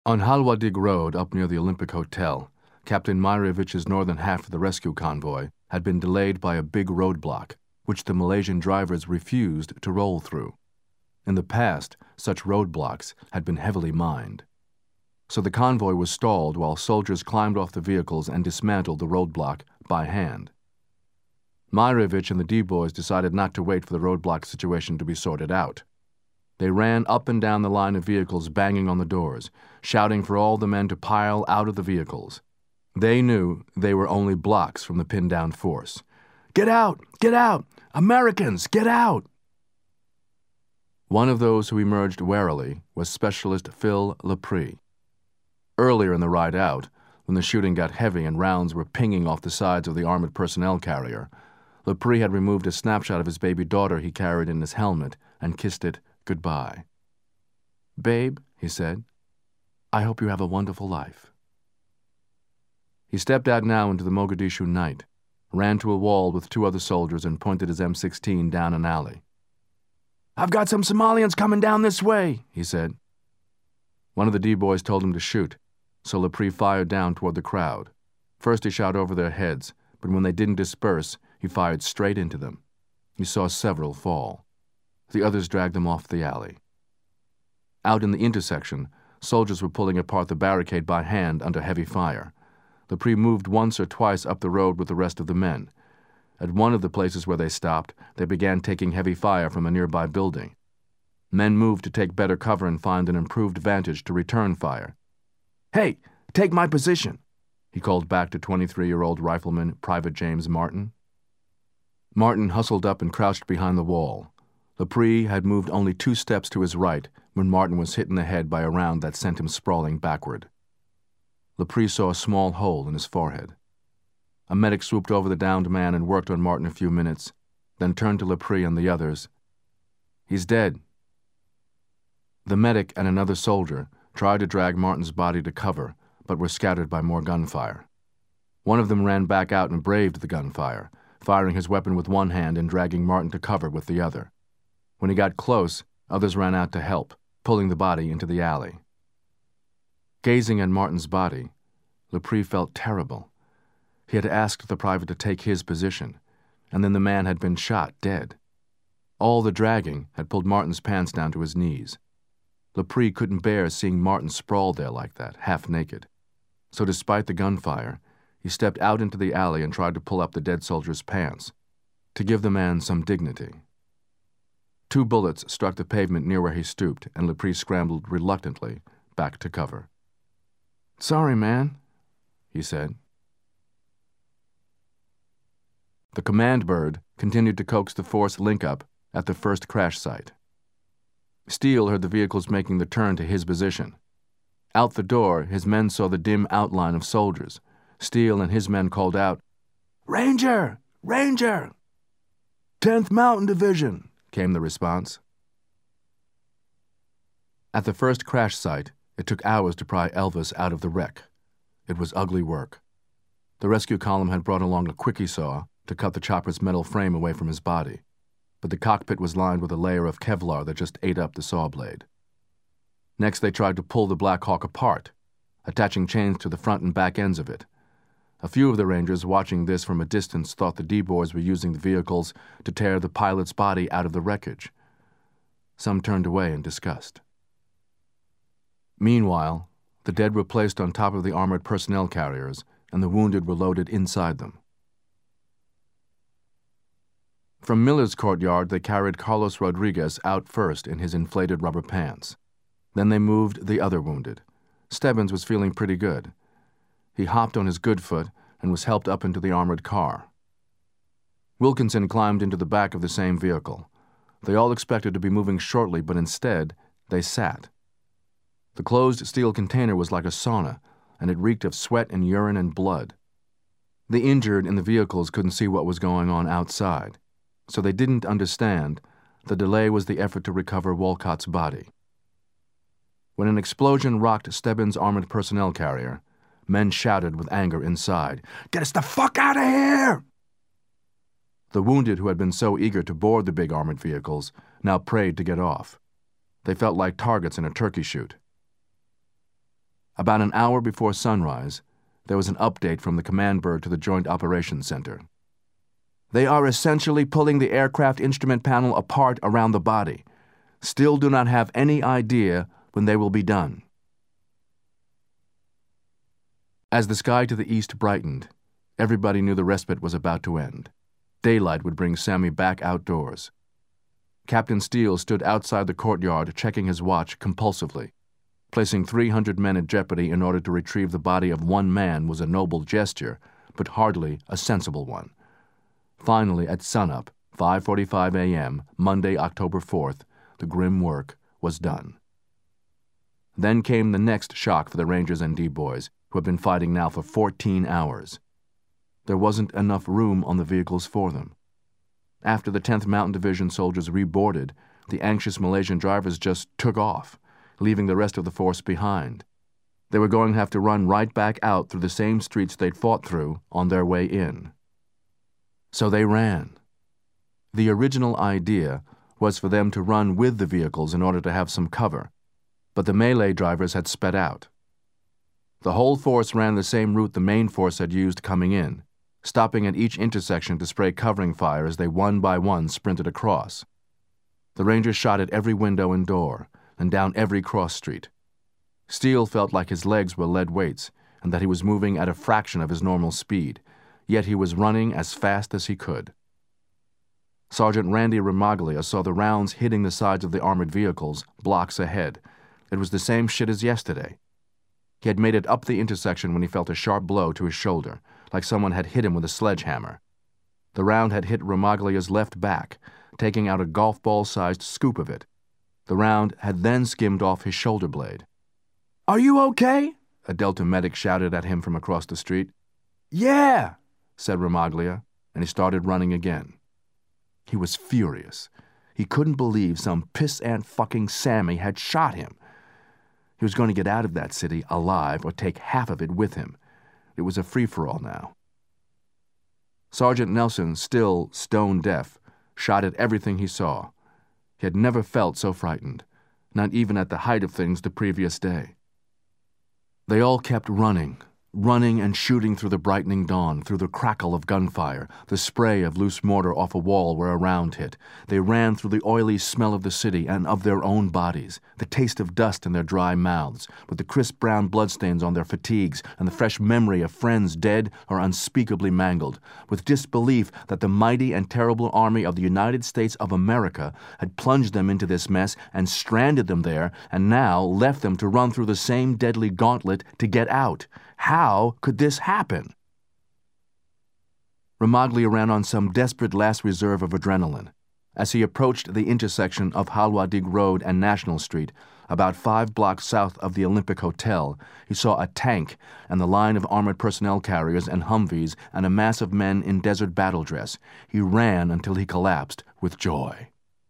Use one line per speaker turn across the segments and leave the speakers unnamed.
On Halwadig Road, up near the Olympic Hotel, Captain Mairovich's northern half of the rescue convoy had been delayed by a big roadblock, which the Malaysian drivers refused to roll through. In the past, such roadblocks had been heavily mined. So the convoy was stalled while soldiers climbed off the vehicles and dismantled the roadblock by hand. Mairovich and the D-boys decided not to wait for the roadblock situation to be sorted out. They ran up and down the line of vehicles, banging on the doors, shouting for all the men to pile out of the vehicles. They knew they were only blocks from the pinned-down force. "Get out! Get out! Americans, get out!" One of those who emerged warily was Specialist Phil Lepre. Earlier in the ride out, when the shooting got heavy and rounds were pinging off the sides of the armored personnel carrier, Lepre had removed a snapshot of his baby daughter he carried in his helmet and kissed it goodbye. "Babe," he said, "I hope you have a wonderful life." He stepped out now into the Mogadishu night, ran to a wall with two other soldiers and pointed his M16 down an alley. "I've got some Somalians coming down this way," he said. One of the D-boys told him to shoot, so Lepre fired down toward the crowd. First he shot over their heads, but when they didn't disperse, he fired straight into them. He saw several fall. The others dragged them off the alley. Out in the intersection, soldiers were pulling apart the barricade by hand under heavy fire. Lepre moved once or twice up the road with the rest of the men. At one of the places where they stopped, they began taking heavy fire from a nearby building. Men moved to take better cover and find an improved vantage to return fire. "Hey, take my position," he called back to 23-year-old rifleman Private James Martin. Martin hustled up and crouched behind the wall. Lepre had moved only 2 steps to his right when Martin was hit in the head by a round that sent him sprawling backward. Lepre saw a small hole in his forehead. A medic swooped over the downed man and worked on Martin a few minutes, then turned to Lepre and the others. "He's dead." The medic and another soldier tried to drag Martin's body to cover, but were scattered by more gunfire. One of them ran back out and braved the gunfire, firing his weapon with one hand and dragging Martin to cover with the other. When he got close, others ran out to help, pulling the body into the alley. Gazing at Martin's body, Lepre felt terrible. He had asked the private to take his position, and then the man had been shot dead. All the dragging had pulled Martin's pants down to his knees. Lepre couldn't bear seeing Martin sprawled there like that, half naked. So despite the gunfire, he stepped out into the alley and tried to pull up the dead soldier's pants, to give the man some dignity. 2 bullets struck the pavement near where he stooped, and Lepre scrambled reluctantly back to cover. "Sorry, man," he said. The command bird continued to coax the force link-up at the first crash site. Steele heard the vehicles making the turn to his position. Out the door, his men saw the dim outline of soldiers. Steele and his men called out, "Ranger! Ranger!" "10th Mountain Division," came the response. At the first crash site, it took hours to pry Elvis out of the wreck. It was ugly work. The rescue column had brought along a quickie saw to cut the chopper's metal frame away from his body, but the cockpit was lined with a layer of Kevlar that just ate up the saw blade. Next, they tried to pull the Black Hawk apart, attaching chains to the front and back ends of it. A few of the Rangers watching this from a distance thought the D-boys were using the vehicles to tear the pilot's body out of the wreckage. Some turned away in disgust. Meanwhile, the dead were placed on top of the armored personnel carriers, and the wounded were loaded inside them. From Miller's courtyard, they carried Carlos Rodriguez out first in his inflated rubber pants. Then they moved the other wounded. Stebbins was feeling pretty good. He hopped on his good foot and was helped up into the armored car. Wilkinson climbed into the back of the same vehicle. They all expected to be moving shortly, but instead, they sat. The closed steel container was like a sauna, and it reeked of sweat and urine and blood. The injured in the vehicles couldn't see what was going on outside, so they didn't understand the delay was the effort to recover Walcott's body. When an explosion rocked Stebbins' armored personnel carrier, men shouted with anger inside, "Get us the fuck out of here!" The wounded who had been so eager to board the big armored vehicles now prayed to get off. They felt like targets in a turkey shoot. About an hour before sunrise, there was an update from the command bird to the Joint Operations Center. They are essentially pulling the aircraft instrument panel apart around the body. Still do not have any idea when they will be done. As the sky to the east brightened, everybody knew the respite was about to end. Daylight would bring Sammy back outdoors. Captain Steele stood outside the courtyard checking his watch compulsively. Placing 300 men at jeopardy in order to retrieve the body of one man was a noble gesture, but hardly a sensible one. Finally, at sunup, 5:45 a.m., Monday, October 4th, the grim work was done. Then came the next shock for the Rangers and D-boys, who had been fighting now for 14 hours. There wasn't enough room on the vehicles for them. After the 10th Mountain Division soldiers reboarded, the anxious Malaysian drivers just took off, leaving the rest of the force behind. They were going to have to run right back out through the same streets they'd fought through on their way in. So they ran. The original idea was for them to run with the vehicles in order to have some cover, but the Malay drivers had sped out. The whole force ran the same route the main force had used coming in, stopping at each intersection to spray covering fire as they one by one sprinted across. The Rangers shot at every window and door, and down every cross street. Steele felt like his legs were lead weights, and that he was moving at a fraction of his normal speed, yet he was running as fast as he could. Sergeant Randy Ramaglia saw the rounds hitting the sides of the armored vehicles blocks ahead. It was the same shit as yesterday. He had made it up the intersection when he felt a sharp blow to his shoulder, like someone had hit him with a sledgehammer. The round had hit Ramaglia's left back, taking out a golf ball-sized scoop of it. The round had then skimmed off his shoulder blade. "Are you okay?" a Delta medic shouted at him from across the street. "Yeah," said Ramaglia, and he started running again. He was furious. He couldn't believe some pissant fucking Sammy had shot him. He was going to get out of that city alive or take half of it with him. It was a free-for-all now. Sergeant Nelson, still stone-deaf, shot at everything he saw. He had never felt so frightened, not even at the height of things the previous day. They all kept running and shooting through the brightening dawn, through the crackle of gunfire, the spray of loose mortar off a wall where a round hit. They ran through the oily smell of the city and of their own bodies, the taste of dust in their dry mouths, with the crisp brown bloodstains on their fatigues and the fresh memory of friends dead or unspeakably mangled, with disbelief that the mighty and terrible army of the United States of America had plunged them into this mess and stranded them there and now left them to run through the same deadly gauntlet to get out. How could this happen? Ramaglia ran on some desperate last reserve of adrenaline. As he approached the intersection of Halwadig Road and National Street, about 5 blocks south of the Olympic Hotel, he saw a tank and the line of armored personnel carriers and Humvees and a mass of men in desert battle dress. He ran until he collapsed with joy.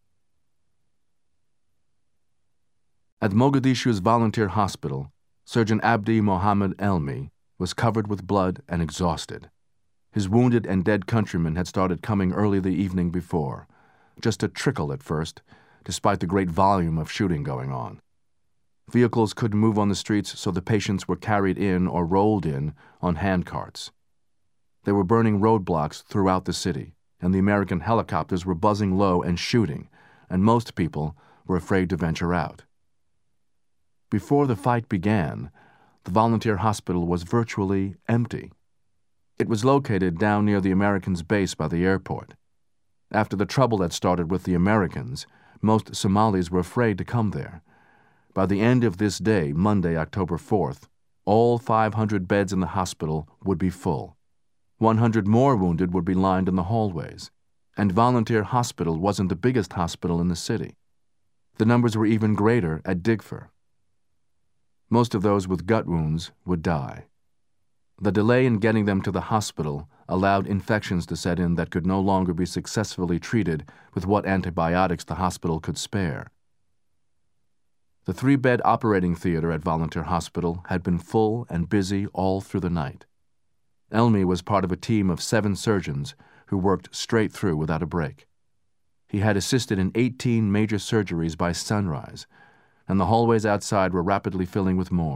At Mogadishu's volunteer hospital, Surgeon Abdi Mohammed Elmi was covered with blood and exhausted. His wounded and dead countrymen had started coming early the evening before, just a trickle at first, despite the great volume of shooting going on. Vehicles couldn't move on the streets, so the patients were carried in or rolled in on handcarts. They were burning roadblocks throughout the city, and the American helicopters were buzzing low and shooting, and most people were afraid to venture out. Before the fight began, the volunteer hospital was virtually empty. It was located down near the Americans' base by the airport. After the trouble that started with the Americans, most Somalis were afraid to come there. By the end of this day, Monday, October 4th, all 500 beds in the hospital would be full. 100 more wounded would be lined in the hallways. And Volunteer Hospital wasn't the biggest hospital in the city. The numbers were even greater at Digfur. Most of those with gut wounds would die. The delay in getting them to the hospital allowed infections to set in that could no longer be successfully treated with what antibiotics the hospital could spare. The 3-bed operating theater at Volunteer Hospital had been full and busy all through the night. Elmi was part of a team of 7 surgeons who worked straight through without a break. He had assisted in 18 major surgeries by sunrise, and the hallways outside were rapidly filling with more.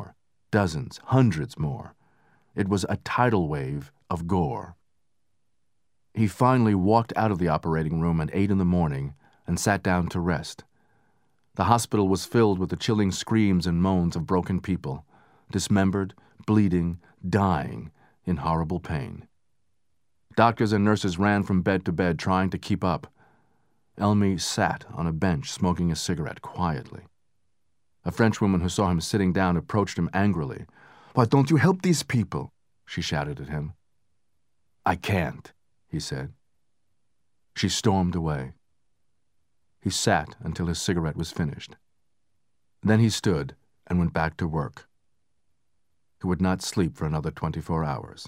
Dozens, hundreds more. It was a tidal wave of gore. He finally walked out of the operating room at 8 in the morning and sat down to rest. The hospital was filled with the chilling screams and moans of broken people, dismembered, bleeding, dying in horrible pain. Doctors and nurses ran from bed to bed trying to keep up. Elmi sat on a bench smoking a cigarette quietly. A Frenchwoman who saw him sitting down approached him angrily. "Why don't you help these people?" she shouted at him. "I can't," he said. She stormed away. He sat until his cigarette was finished. Then he stood and went back to work. He would not sleep for another 24 hours.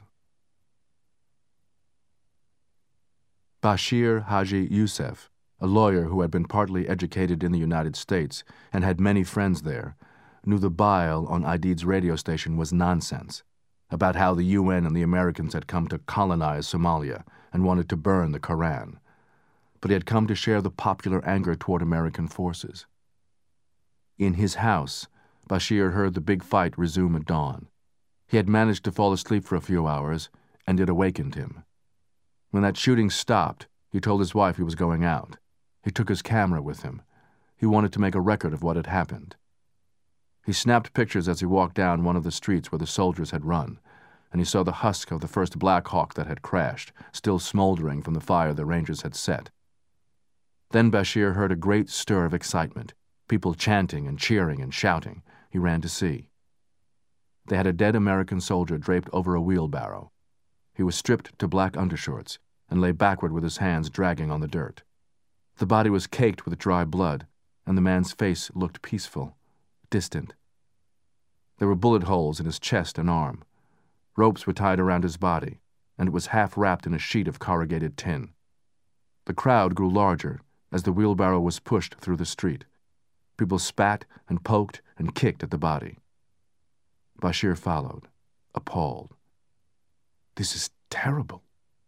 Bashir Haji Youssef, a lawyer who had been partly educated in the United States and had many friends there, knew the bile on Aidid's radio station was nonsense, about how the UN and the Americans had come to colonize Somalia and wanted to burn the Koran. But he had come to share the popular anger toward American forces. In his house, Bashir heard the big fight resume at dawn. He had managed to fall asleep for a few hours, and it awakened him. When that shooting stopped, he told his wife he was going out. He took his camera with him. He wanted to make a record of what had happened. He snapped pictures as he walked down one of the streets where the soldiers had run, and he saw the husk of the first Black Hawk that had crashed, still smoldering from the fire the Rangers had set. Then Bashir heard a great stir of excitement, people chanting and cheering and shouting. He ran to see. They had a dead American soldier draped over a wheelbarrow. He was stripped to black undershorts and lay backward with his hands dragging on the dirt. The body was caked with dry blood, and the man's face looked peaceful, distant. There were bullet holes in his chest and arm. Ropes were tied around his body, and it was half wrapped in a sheet of corrugated tin. The crowd grew larger as the wheelbarrow was pushed through the street. People spat and poked and kicked at the body. Bashir followed, appalled. "This is terrible."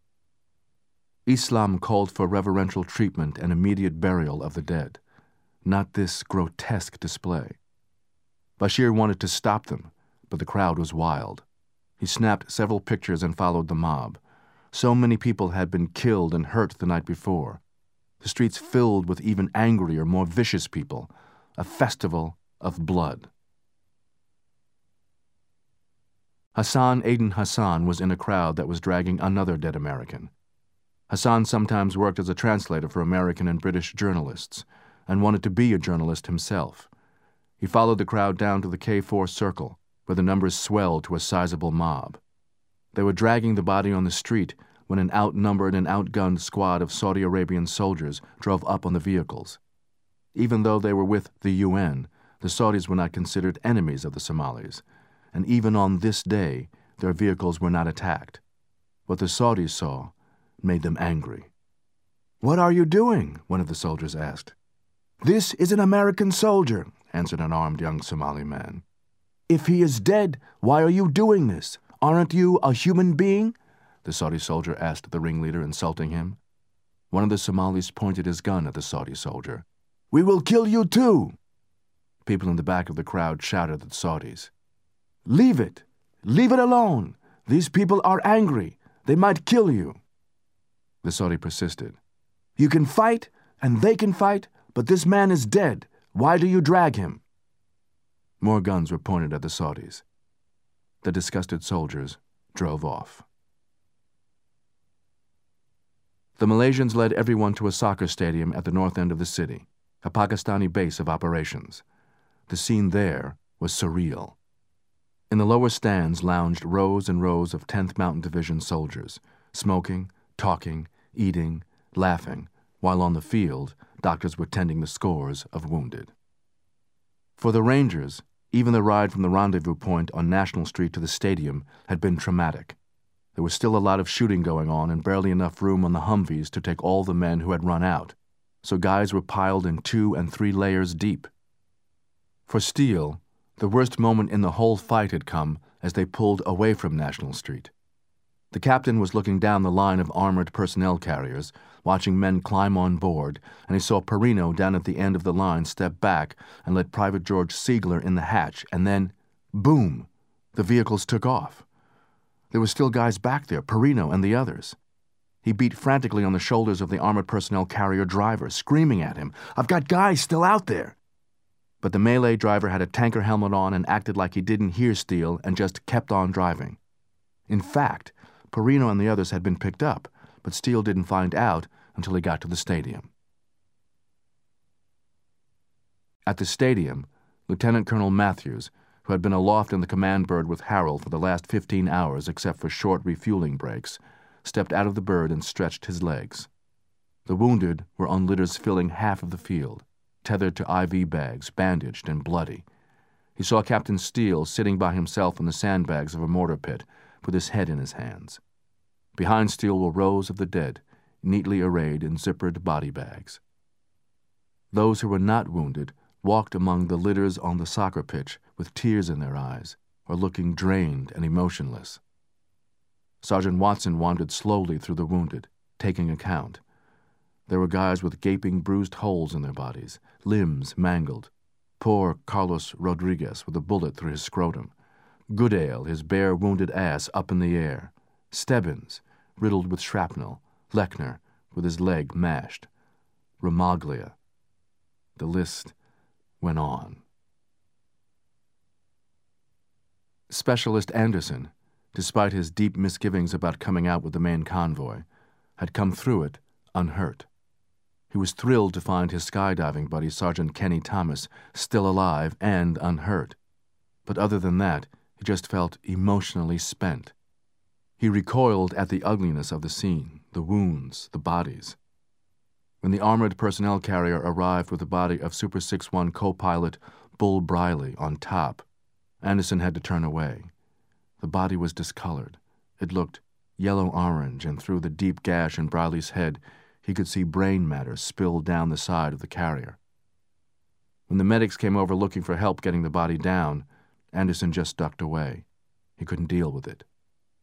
Islam called for reverential treatment and immediate burial of the dead, not this grotesque display. Bashir wanted to stop them, but the crowd was wild. He snapped several pictures and followed the mob. So many people had been killed and hurt the night before. The streets filled with even angrier, more vicious people, a festival of blood. Hassan Aden Hassan was in a crowd that was dragging another dead American. Hassan sometimes worked as a translator for American and British journalists and wanted to be a journalist himself. He followed the crowd down to the K4 circle, where the numbers swelled to a sizable mob. They were dragging the body on the street when an outnumbered and outgunned squad of Saudi Arabian soldiers drove up on the vehicles. Even though they were with the UN, the Saudis were not considered enemies of the Somalis, and even on this day, their vehicles were not attacked. What the Saudis saw made them angry. "What are you doing?" one of the soldiers asked. "This is an American soldier," answered an armed young Somali man. "If he is dead, why are you doing this? Aren't you a human being?" the Saudi soldier asked the ringleader, insulting him. One of the Somalis pointed his gun at the Saudi soldier. "We will kill you too!" People in the back of the crowd shouted at the Saudis. "Leave it! Leave it alone! These people are angry. They might kill you." The Saudi persisted. "You can fight, and they can fight, but this man is dead. Why do you drag him?" More guns were pointed at the Saudis. The disgusted soldiers drove off. The Malaysians led everyone to a soccer stadium at the north end of the city, a Pakistani base of operations. The scene there was surreal. In the lower stands lounged rows and rows of 10th Mountain Division soldiers, smoking, talking, eating, laughing, while on the field, doctors were tending the scores of wounded. For the Rangers, even the ride from the rendezvous point on National Street to the stadium had been traumatic. There was still a lot of shooting going on and barely enough room on the Humvees to take all the men who had run out, so guys were piled in 2 and 3 layers deep. For Steele, the worst moment in the whole fight had come as they pulled away from National Street. The captain was looking down the line of armored personnel carriers, watching men climb on board, and he saw Perino down at the end of the line step back and let Private George Siegler in the hatch, and then, boom, The vehicles took off. There were still guys back there, Perino and the others. He beat frantically on the shoulders of the armored personnel carrier driver, screaming at him, "I've got guys still out there!" But the melee driver had a tanker helmet on and acted like he didn't hear Steele and just kept on driving. In fact, Perino and the others had been picked up, but Steele didn't find out until he got to the stadium. At the stadium, Lieutenant Colonel Matthews, who had been aloft in the command bird with Harold for the last 15 hours except for short refueling breaks, stepped out of the bird and stretched his legs. The wounded were on litters filling half of the field, tethered to IV bags, bandaged and bloody. He saw Captain Steele sitting by himself in the sandbags of a mortar pit, with his head in his hands. Behind Steele were rows of the dead, neatly arrayed in zippered body bags. Those who were not wounded walked among the litters on the soccer pitch with tears in their eyes, or looking drained and emotionless. Sergeant Watson wandered slowly through the wounded, taking account. There were guys with gaping, bruised holes in their bodies, limbs mangled. Poor Carlos Rodriguez with a bullet through his scrotum. Goodale, his bare, wounded ass up in the air. Stebbins, riddled with shrapnel. Lechner, with his leg mashed. Romaglia. The list went on. Specialist Anderson, despite his deep misgivings about coming out with the main convoy, had come through it unhurt. He was thrilled to find his skydiving buddy, Sergeant Kenny Thomas, still alive and unhurt. But other than that, he just felt emotionally spent. He recoiled at the ugliness of the scene, the wounds, the bodies. When the armored personnel carrier arrived with the body of Super 6-1 co-pilot Bull Briley on top, Anderson had to turn away. The body was discolored. It looked yellow-orange, and through the deep gash in Briley's head, he could see brain matter spilled down the side of the carrier. When the medics came over looking for help getting the body down, Anderson just ducked away. He couldn't deal with it.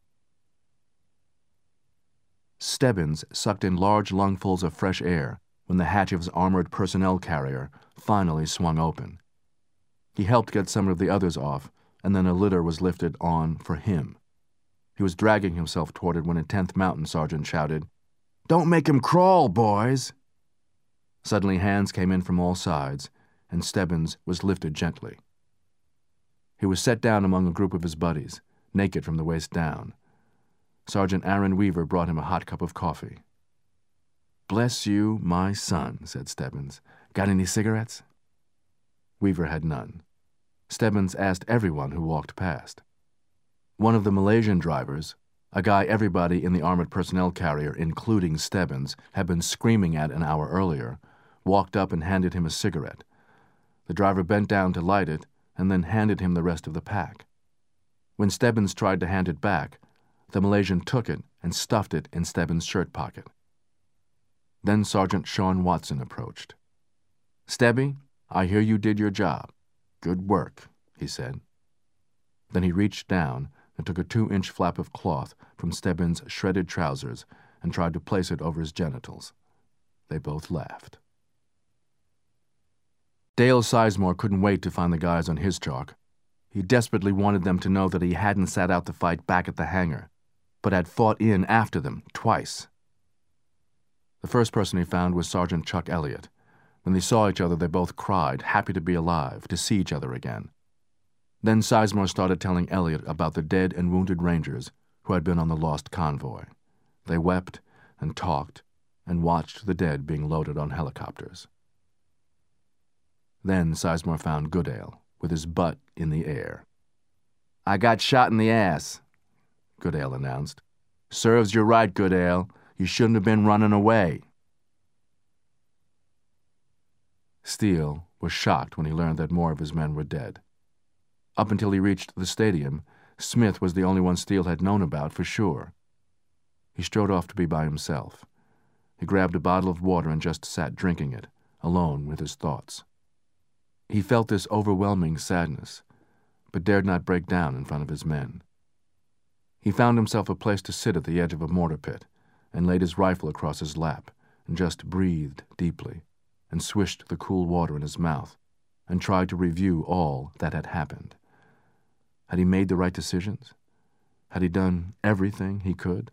Stebbins sucked in large lungfuls of fresh air when the hatch of his armored personnel carrier finally swung open. He helped get some of the others off, and then a litter was lifted on for him. He was dragging himself toward it when a 10th Mountain sergeant shouted, "Don't make him crawl, boys!" Suddenly hands came in from all sides, and Stebbins was lifted gently. He was set down among a group of his buddies, naked from the waist down. Sergeant Aaron Weaver brought him a hot cup of coffee. "Bless you, my son," said Stebbins. "Got any cigarettes?" Weaver had none. Stebbins asked everyone who walked past. One of the Malaysian drivers, a guy everybody in the armored personnel carrier, including Stebbins, had been screaming at an hour earlier, walked up and handed him a cigarette. The driver bent down to light it and then handed him the rest of the pack. When Stebbins tried to hand it back, the Malaysian took it and stuffed it in Stebbins' shirt pocket. Then Sergeant Sean Watson approached. "Stebby, I hear you did your job. Good work," he said. Then he reached down and took a 2-inch flap of cloth from Stebbins' shredded trousers and tried to place it over his genitals. They both laughed. Dale Sizemore couldn't wait to find the guys on his chalk. He desperately wanted them to know that he hadn't sat out the fight back at the hangar, but had fought in after them twice. The first person he found was Sergeant Chuck Elliott. When they saw each other, they both cried, happy to be alive, to see each other again. Then Sizemore started telling Elliott about the dead and wounded Rangers who had been on the lost convoy. They wept and talked and watched the dead being loaded on helicopters. Then Sizemore found Goodale, with his butt in the air. "I got shot in the ass," Goodale announced. "Serves you right, Goodale. You shouldn't have been running away." Steele was shocked when he learned that more of his men were dead. Up until he reached the stadium, Smith was the only one Steele had known about for sure. He strode off to be by himself. He grabbed a bottle of water and just sat drinking it, alone with his thoughts. He felt this overwhelming sadness, but dared not break down in front of his men. He found himself a place to sit at the edge of a mortar pit, and laid his rifle across his lap, and just breathed deeply, and swished the cool water in his mouth, and tried to review all that had happened. Had he made the right decisions? Had he done everything he could?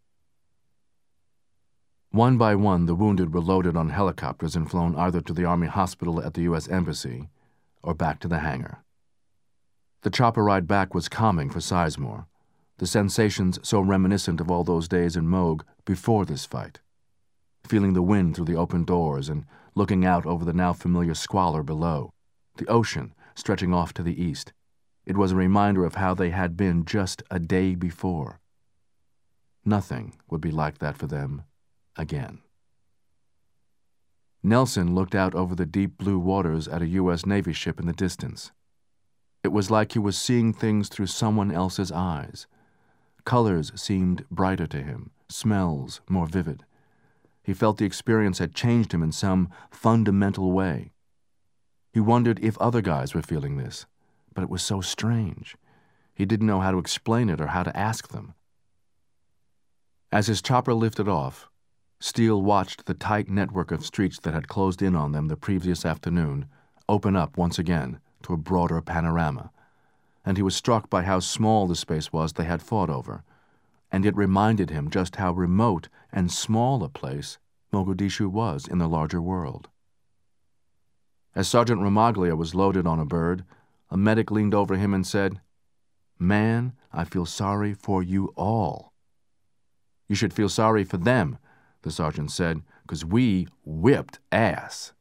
One by one, the wounded were loaded on helicopters and flown either to the Army hospital at the U.S. Embassy or back to the hangar. The chopper ride back was calming for Sizemore, the sensations so reminiscent of all those days in Moog before this fight. Feeling the wind through the open doors and looking out over the now familiar squalor below, the ocean stretching off to the east, it was a reminder of how they had been just a day before. Nothing would be like that for them again. Nelson looked out over the deep blue waters at a U.S. Navy ship in the distance. It was like he was seeing things through someone else's eyes. Colors seemed brighter to him, smells more vivid. He felt the experience had changed him in some fundamental way. He wondered if other guys were feeling this, but it was so strange. He didn't know how to explain it or how to ask them. As his chopper lifted off, Steele watched the tight network of streets that had closed in on them the previous afternoon open up once again to a broader panorama, and he was struck by how small the space was they had fought over, and it reminded him just how remote and small a place Mogadishu was in the larger world. As Sergeant Ramaglia was loaded on a bird, a medic leaned over him and said, "Man, I feel sorry for you all." "You should feel sorry for them," the sergeant said, "'cause we whipped ass."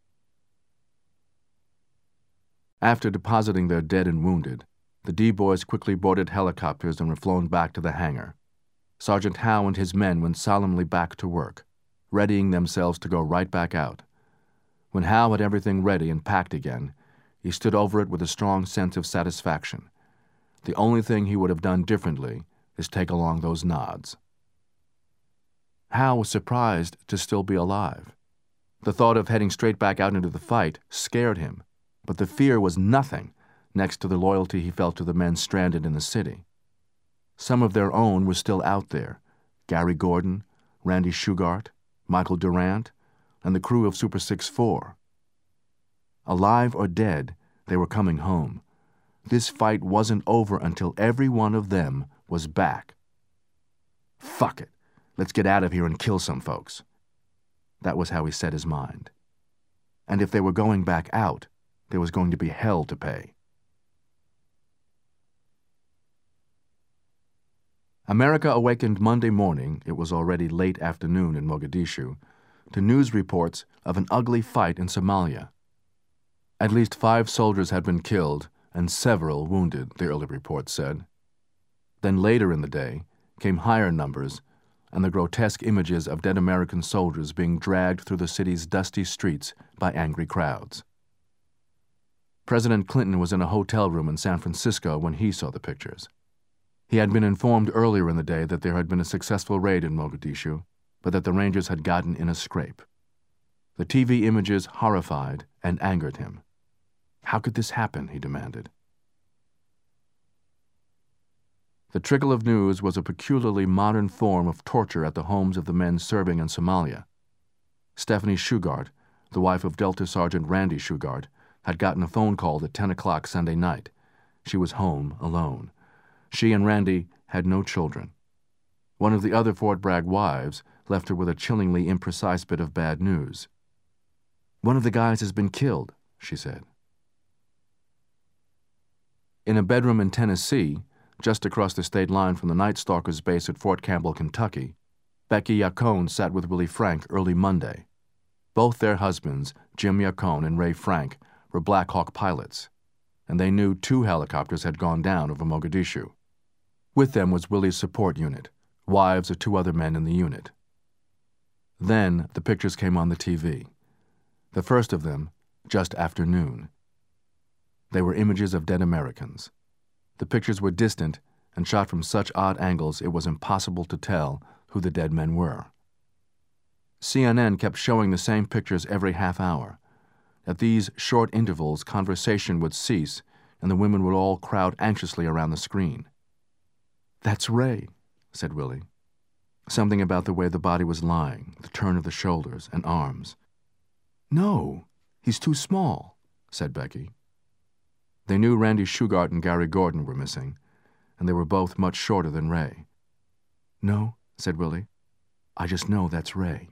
After depositing their dead and wounded, the D-boys quickly boarded helicopters and were flown back to the hangar. Sergeant Howe and his men went solemnly back to work, readying themselves to go right back out. When Howe had everything ready and packed again, he stood over it with a strong sense of satisfaction. The only thing he would have done differently is take along those nods. Howe was surprised to still be alive. The thought of heading straight back out into the fight scared him, but the fear was nothing next to the loyalty he felt to the men stranded in the city. Some of their own were still out there: Gary Gordon, Randy Shugart, Michael Durant, and the crew of Super 6-4. Alive or dead, they were coming home. This fight wasn't over until every one of them was back. Fuck it. Let's get out of here and kill some folks. That was how he set his mind. And if they were going back out, there was going to be hell to pay. America awakened Monday morning, it was already late afternoon in Mogadishu, to news reports of an ugly fight in Somalia. At least 5 soldiers had been killed and several wounded, the early reports said. Then later in the day came higher numbers and the grotesque images of dead American soldiers being dragged through the city's dusty streets by angry crowds. President Clinton was in a hotel room in San Francisco when he saw the pictures. He had been informed earlier in the day that there had been a successful raid in Mogadishu, but that the Rangers had gotten in a scrape. The TV images horrified and angered him. How could this happen, he demanded. The trickle of news was a peculiarly modern form of torture at the homes of the men serving in Somalia. Stephanie Shugart, the wife of Delta Sergeant Randy Shugart, had gotten a phone call at 10 o'clock Sunday night. She was home alone. She and Randy had no children. One of the other Fort Bragg wives left her with a chillingly imprecise bit of bad news. "One of the guys has been killed," she said. In a bedroom in Tennessee, just across the state line from the Night Stalkers base at Fort Campbell, Kentucky, Becky Yacone sat with Willie Frank early Monday. Both their husbands, Jim Yacone and Ray Frank, were Black Hawk pilots, and they knew 2 helicopters had gone down over Mogadishu. With them was Willie's support unit, wives of 2 other men in the unit. Then the pictures came on the TV. The first of them, just after noon. They were images of dead Americans. The pictures were distant and shot from such odd angles it was impossible to tell who the dead men were. CNN kept showing the same pictures every half hour. At these short intervals, conversation would cease, and the women would all crowd anxiously around the screen. "That's Ray," said Willie. Something about the way the body was lying, the turn of the shoulders and arms. "No, he's too small," said Becky. They knew Randy Shugart and Gary Gordon were missing, and they were both much shorter than Ray. "No," said Willie. "I just know that's Ray."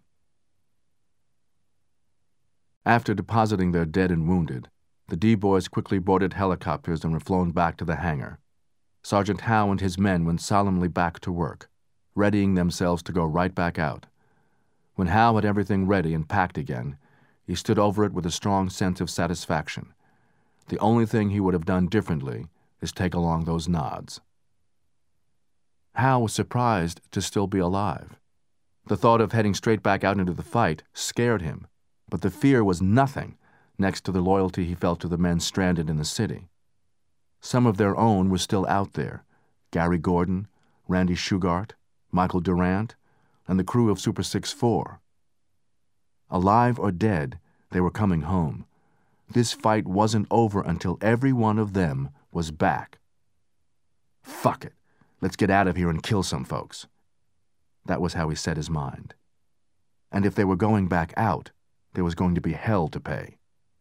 After depositing their dead and wounded, the D-boys quickly boarded helicopters and were flown back to the hangar. Sergeant Howe and his men went solemnly back to work, readying themselves to go right back out. When Howe had everything ready and packed again, he stood over it with a strong sense of satisfaction. The only thing he would have done differently is take along those nods. Howe was surprised to still be alive. The thought of heading straight back out into the fight scared him, but the fear was nothing next to the loyalty he felt to the men stranded in the city. Some of their own were still out there: Gary Gordon, Randy Shugart, Michael Durant, and the crew of Super 6-4. Alive or dead, they were coming home. This fight wasn't over until every one of them was back. "Fuck it. Let's get out of here and kill some folks." That was how he set his mind. And if they were going back out, there was going to be hell to pay.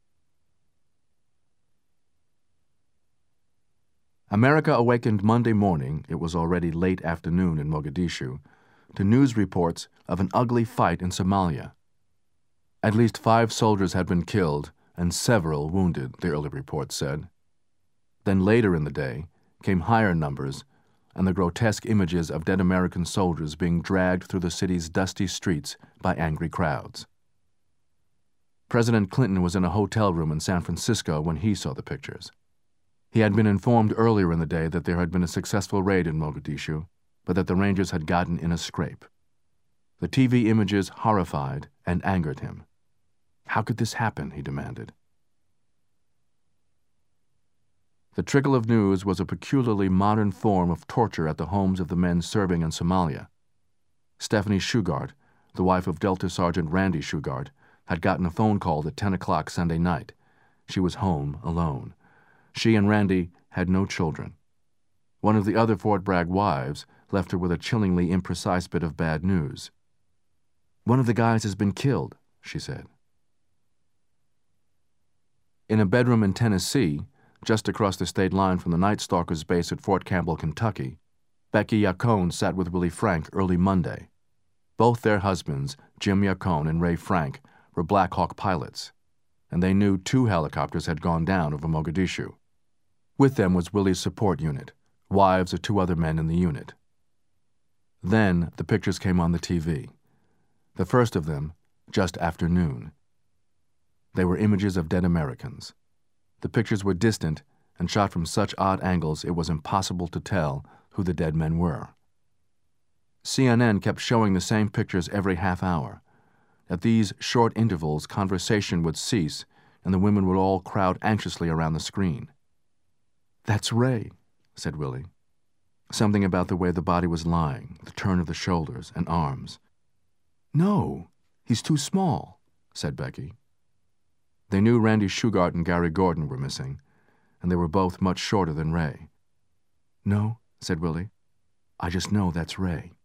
America awakened Monday morning, it was already late afternoon in Mogadishu, to news reports of an ugly fight in Somalia. At least 5 soldiers had been killed and several wounded, the early report said. Then later in the day came higher numbers and the grotesque images of dead American soldiers being dragged through the city's dusty streets by angry crowds. President Clinton was in a hotel room in San Francisco when he saw the pictures. He had been informed earlier in the day that there had been a successful raid in Mogadishu, but that the Rangers had gotten in a scrape. The TV images horrified and angered him. How could this happen, he demanded. The trickle of news was a peculiarly modern form of torture at the homes of the men serving in Somalia. Stephanie Shugart, the wife of Delta Sergeant Randy Shugart, had gotten a phone call at 10 o'clock Sunday night. She was home alone. She and Randy had no children. One of the other Fort Bragg wives left her with a chillingly imprecise bit of bad news. "One of the guys has been killed," she said. In a bedroom in Tennessee, just across the state line from the Night Stalkers base at Fort Campbell, Kentucky, Becky Yacone sat with Willie Frank early Monday. Both their husbands, Jim Yacone and Ray Frank, were Black Hawk pilots, and they knew 2 helicopters had gone down over Mogadishu. With them was Willie's support unit, wives of 2 other men in the unit. Then the pictures came on the TV. The first of them, just after noon. They were images of dead Americans. The pictures were distant and shot from such odd angles it was impossible to tell who the dead men were. CNN kept showing the same pictures every half hour. At these short intervals, conversation would cease, and the women would all crowd anxiously around the screen. "That's Ray," said Willie. Something about the way the body was lying, the turn of the shoulders and arms. "No, he's too small," said Becky. They knew Randy Shugart and Gary Gordon were missing, and they were both much shorter than Ray. "No," said Willie. "I just know that's Ray."